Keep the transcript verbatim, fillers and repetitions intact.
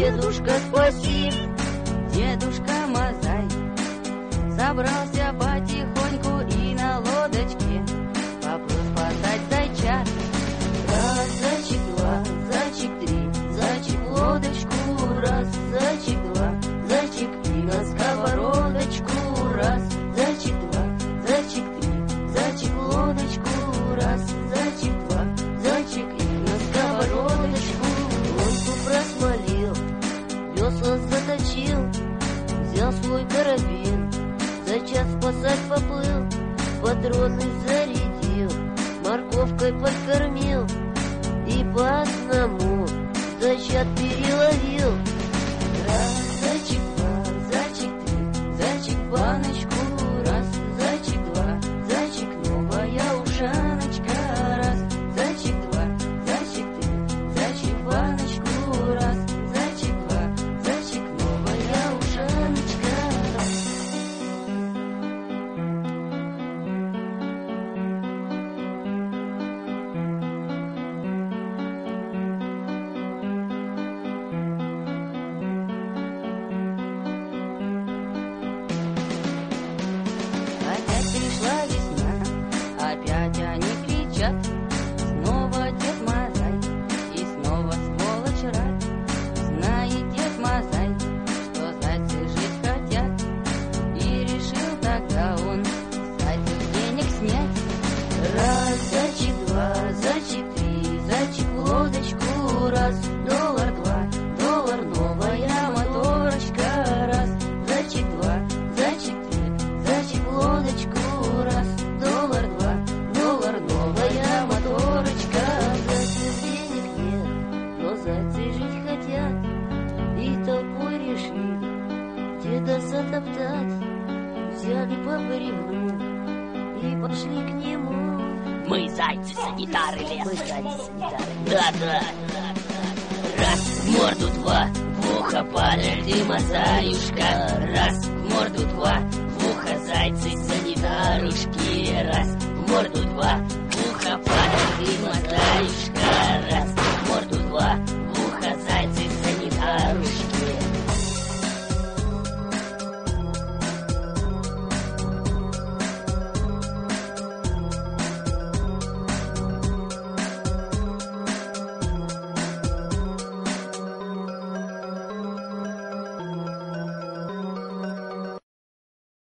дедушка, спаси. Дедушка Мазай собрался потихоньку и на лодочке поплыл спасать зайчат. Раз, зайчик, два, зайчик, три, зайчик в лодочку, раз, зайчик, два, зайчик, три, на сковородочку, раз, зайчик, два, зайчик, три, зайчик в лодочку, раз, зайчик, два, зайчик, три, на сковородочку. Лодку просмолил, весла заточил, взял свой карабин, зайчат спасать поплыл, патроны зарядил, морковкой подкормил и по одному зайчат переловил. Раз, зайчик, два, зайчик, три, зайчик баночку, раз, зайчик, два, зайчик, новая ушаночка, раз, зайчик, два, зайчик, три, зайчик баночку, раз, зайчик, два, зайчик, новая ушаночка. Опять пришла весна, опять они кричат, снова Дед Мазай и снова сволочь рад. Знает Дед Мазай, что зайцы жить хотят, и решил тогда он с зайцев денег снять. Раз, зайчик, два, зайчик, три, зайчик в лодочку, раз, доллар, два, доллар, новая моторочка, раз, зайчик, два, зайчик, три, зайчик в лодочку, раз, доллар, два, доллар, новая моторочка. Зайцев денег нет, но зайцы жить хотят, и толпой решили деда затоптать. Взяли по бревну и пошли к нему. Мы зайцы-санитары леса. Мы зайцы-санитары. Да-да. Раз в морду, два, в ухо падаль ты, Мазаюшка. Раз в морду, два, в ухо зайцы-санитарушки. Раз в морду, два, в ухо падаль ты, Мазаюшка.